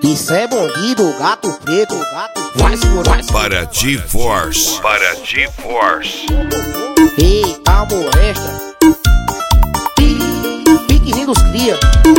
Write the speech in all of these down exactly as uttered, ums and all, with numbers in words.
Isso é bandido, gato preto, gato vai segurar. Para G-Force, para G-Force. Eita molesta, piquezinho dos cria.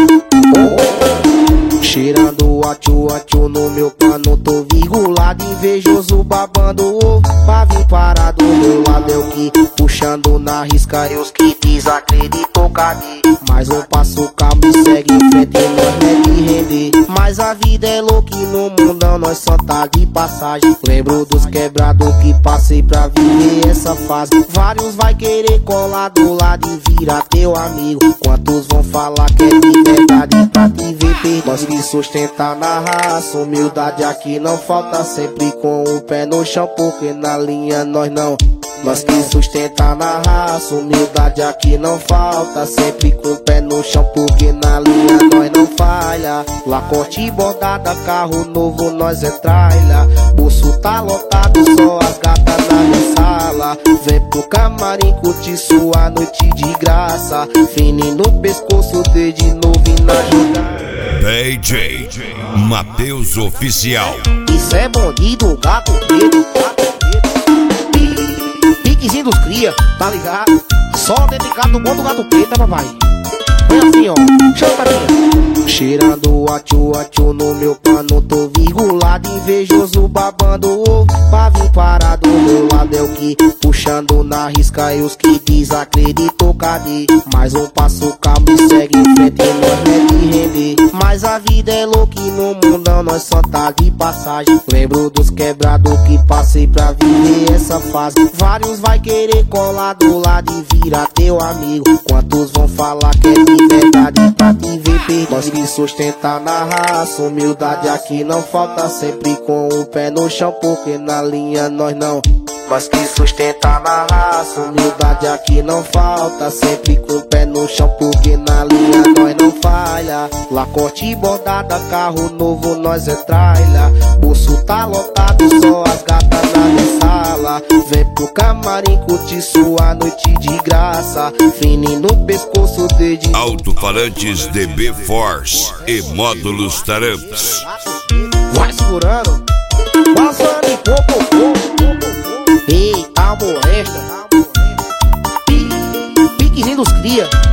Cheirando a tchu a tchu no meu pano, tô virgulado, invejoso, babando ovo pra vir parar do meu lado. É o que puxando na risca, e os que desacreditou, cadê? Mas um passo calmo e segue em frente, nós não é de render. Mas a vida é louca e no mundão nós só tá de passagem. Lembro dos quebrados que passei pra viver essa fase. Vários vai querer colar do lado e virar teu amigo. Quantos vão falar que é de verdade pra te ver perder? Nós que sustentar na raça, humildade aqui não falta, sempre com o pé no chão, porque na linha nós não. Nós que sustentar na raça, humildade aqui não falta, sempre com o pé no chão, porque na linha nós não falha. Lacoste bordada, carro novo, nós é tralha. Bolso tá lotado, só as gatas na minha sala. Vem pro camarim curtir sua noite de graça. Fini no pescoço, desde novo e na jogada. D J Matheus Oficial. Isso é bandido, gato preto, gato preto. Piquezinho dos cria, tá ligado? Só dedicado bom do gato preto, papai. Foi assim, ó, chama pra mim. Cheirando a tchu a tchu no meu pano, tô virgulado, invejoso, babando ovo pra vir parar do meu lado. É o que puxando na risca, e os que desacreditou, cadê? Mais um passo calmo e segue em frente, nós não é de render. Mas a vida é louca e no mundão nós só tá de passagem. Lembro dos quebrados que passei pra viver essa fase. Vários vai querer colar do lado e virar teu amigo. Quantos vão falar que é de verdade pra te ver perder? Nós que sustentar na raça, humildade aqui não falta, sempre com o pé no chão, porque na linha nós não. Nós que sustentar na raça, humildade aqui não falta, sempre com o pé no chão, porque na linha nós não falha. Lacoste bordada, carro novo, nós é tralha. Bolso tá lotado, só as gatas na minha sala. Vem pro camarim curtir sua noite de graça. Fini no pescoço, desde Alto-falantes D B Force e módulos Taramps. vai segurando, passando em pouco pouco. Eita molesta, piquezinho dos cria.